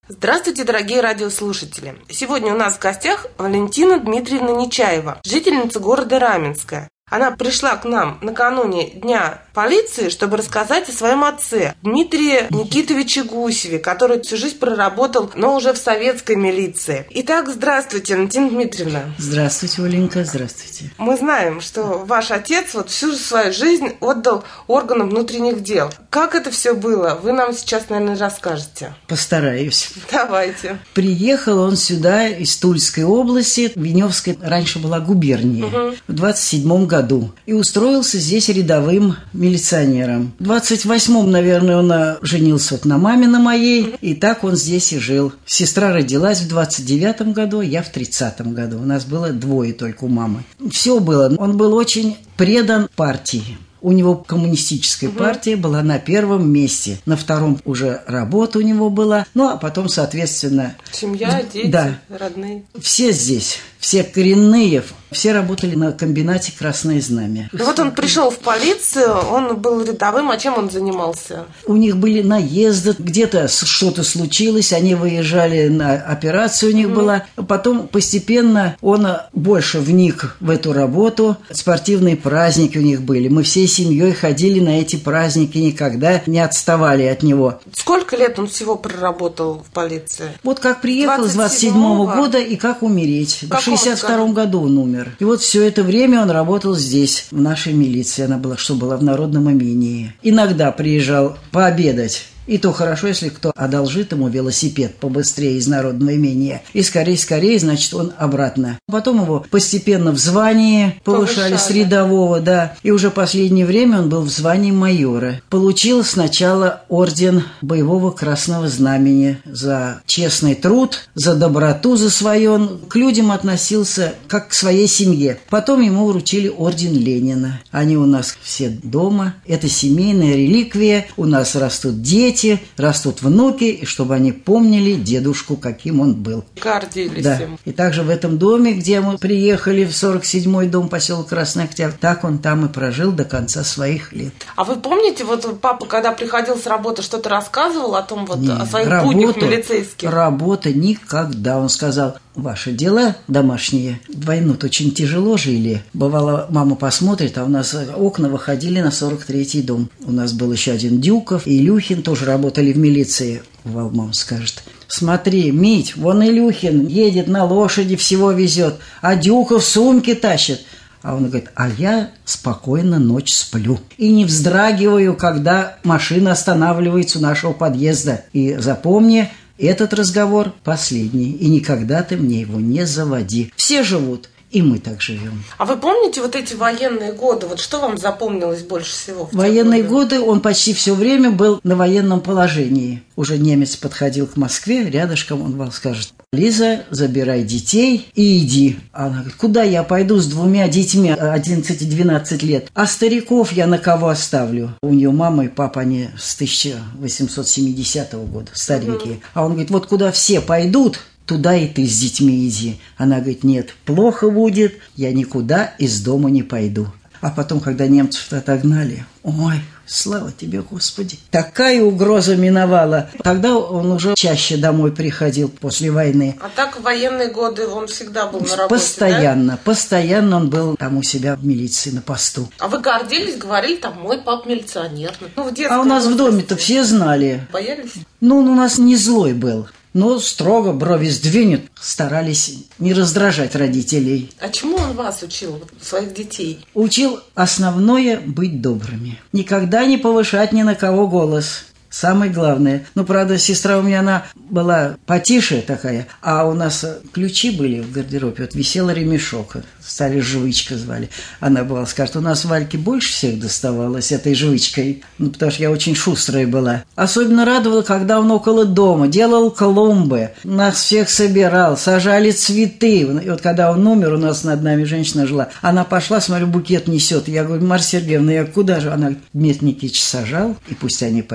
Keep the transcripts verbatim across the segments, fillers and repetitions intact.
Здравствуйте, дорогие радиослушатели! Сегодня у нас в гостях Валентина Дмитриевна Нечаева, жительница города Раменское. Она пришла к нам накануне Дня полиции, чтобы рассказать о своем отце, Дмитрии Никитовиче Гусеве, который всю жизнь проработал, но уже в советской милиции. Итак, здравствуйте, Валентина Дмитриевна. Здравствуйте, Оленька, здравствуйте. Мы знаем, что ваш отец вот всю свою жизнь отдал органам внутренних дел. Как это все было? Вы нам сейчас, наверное, расскажете. Постараюсь. Давайте. Приехал он сюда из Тульской области, Веневская раньше была губерния, угу. в двадцать седьмом году. году и устроился здесь рядовым милиционером. В двадцать восьмом, наверное, он женился вот на маме на моей, и так он здесь и жил. Сестра родилась в двадцать девятом году, я в тридцатом году. У нас было двое только у мамы. Все было. Он был очень предан партии. У него коммунистическая угу. партия была на первом месте. На втором уже работа у него была. Ну, а потом, соответственно... Семья, дети, да, родные. Все здесь, все коренные, все работали на комбинате «Красное знамя». Ну, вот он пришел в полицию, он был рядовым, а чем он занимался? У них были наезды, где-то что-то случилось, они выезжали на операцию, у них mm-hmm. была. Потом постепенно он больше вник в эту работу. Спортивные праздники у них были. Мы всей семьей ходили на эти праздники, никогда не отставали от него. Сколько лет он всего проработал в полиции? Вот как приехал с двадцать седьмого года и как умереть. В шестьдесят втором году он умер. И вот все это время он работал здесь, в нашей милиции. Она была, что была в народном имении. Иногда приезжал пообедать. И то хорошо, если кто одолжит ему велосипед побыстрее из народного имения. И скорее-скорее, значит, он обратно. Потом его постепенно в звании повышали, повышали с рядового, да. И уже последнее время он был в звании майора. Получил сначала орден боевого Красного Знамени за честный труд, за доброту за свою. Он к людям относился как к своей семье. Потом ему вручили орден Ленина. Они у нас все дома. Это семейная реликвия. У нас растут дети. Растут внуки, и чтобы они помнили дедушку, каким он был. Гордились да. им. И также в этом доме, где мы приехали, в сорок седьмой дом, поселок Красный Октябрь, так он там и прожил до конца своих лет. А вы помните, вот папа, когда приходил с работы, что-то рассказывал о том, вот, Нет, о своих работу, буднях милицейских? Работа никогда. Он сказал, ваши дела домашние, в войну-то очень тяжело жили. Бывало, мама посмотрит, а у нас окна выходили на сорок третий дом. У нас был еще один Дюков, и Илюхин тоже работали в милиции. Мама скажет, смотри, Мить, вон Илюхин едет на лошади, всего везет, а Дюков сумки тащит. А он говорит, а я спокойно ночь сплю. И не вздрагиваю, когда машина останавливается у нашего подъезда. И запомни, этот разговор последний, и никогда ты мне его не заводи. Все живут, и мы так живем. А вы помните вот эти военные годы? Вот что вам запомнилось больше всего? Военные годы он почти все время был на военном положении. Уже немец подходил к Москве, рядышком он вам скажет, Лиза, забирай детей и иди. Она говорит, куда я пойду с двумя детьми одиннадцать-двенадцать лет? А стариков я на кого оставлю? У нее мама и папа, они с тысяча восемьсот семидесятого года, старенькие. Угу. А он говорит, вот куда все пойдут, туда и ты с детьми иди. Она говорит, нет, плохо будет, я никуда из дома не пойду. А потом, когда немцев отогнали, ой, слава тебе, Господи, такая угроза миновала. Тогда он уже чаще домой приходил после войны. А так в военные годы он всегда был на работе, Постоянно, да? постоянно он был там у себя в милиции на посту. А вы гордились, говорили, там, мой пап милиционер. Ну, в детстве. А у нас в доме-то все знали. Боялись? Ну, он у нас не злой был. Но строго брови сдвинет, старались не раздражать родителей. А чему он вас учил, своих детей? Учил основное – быть добрыми. Никогда не повышать ни на кого голос. Самое главное. Ну, правда, сестра у меня, она была потише такая, а у нас ключи были в гардеробе. Вот висел ремешок, стали Жвычка звали. Она была, скажет, у нас Вальке больше всех доставалось этой Жвычкой, ну, потому что я очень шустрая была. Особенно радовало, когда он около дома делал клумбы, нас всех собирал, сажали цветы. И вот когда он умер, у нас над нами женщина жила, она пошла, смотрю, букет несет. Я говорю, Марья Сергеевна, я куда же? Она говорит, Дмитрий Никитич сажал, и пусть они пойдут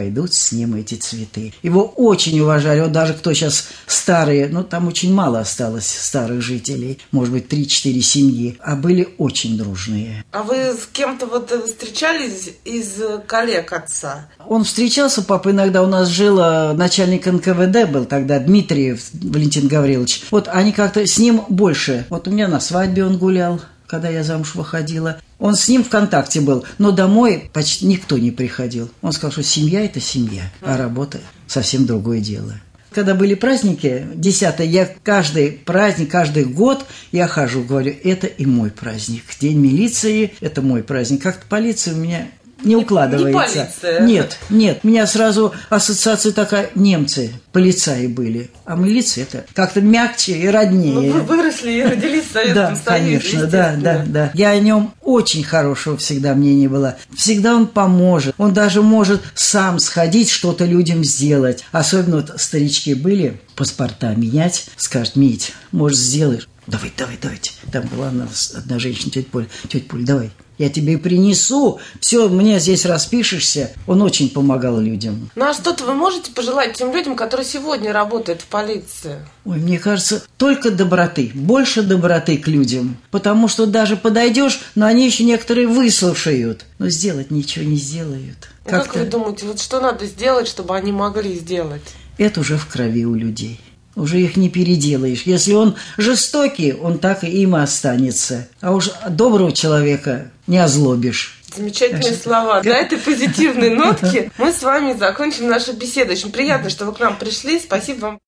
с ним эти цветы. Его очень уважали. Вот даже кто сейчас старые, ну там очень мало осталось старых жителей, может быть, три-четыре семьи, а были очень дружные. А вы с кем-то вот встречались из коллег отца? Он встречался, папа иногда у нас жил, начальник эн ка вэ дэ был тогда, Дмитриев Валентин Гаврилович. Вот они как-то с ним больше. Вот у меня на свадьбе он гулял, когда я замуж выходила. Он с ним в контакте был, но домой почти никто не приходил. Он сказал, что семья – это семья, а работа – совсем другое дело. Когда были праздники, десятое, я каждый праздник, каждый год я хожу, говорю, это и мой праздник. День милиции – это мой праздник. Как-то полиция у меня не укладывается. Не полиция. Нет, нет. У меня сразу ассоциация такая, немцы, полицаи были. А милиция это как-то мягче и роднее. Ну, вы выросли и родились в Советском да, Союзе, конечно, да, да, да. Я о нем очень хорошего всегда мнения была. Всегда он поможет. Он даже может сам сходить, что-то людям сделать. Особенно вот старички были, паспорта менять. Скажет, Мить, может, сделаешь? Давай, давай, давайте. Там была одна, одна женщина, тетя Поля. Тетя Поля, давай. Я тебе принесу, все, мне здесь распишешься. Он очень помогал людям. Ну а что-то вы можете пожелать тем людям, которые сегодня работают в полиции? Ой, мне кажется, только доброты, больше доброты к людям. Потому что даже подойдешь, но они еще некоторые выслушают. Но сделать ничего не сделают. А как вы думаете, вот что надо сделать, чтобы они могли сделать? Это уже в крови у людей. Уже их не переделаешь. Если он жестокий, он так и им и останется. А уж доброго человека не озлобишь. Замечательные слова. На этой позитивной нотке мы с вами закончим нашу беседу. Очень приятно, что вы к нам пришли. Спасибо вам.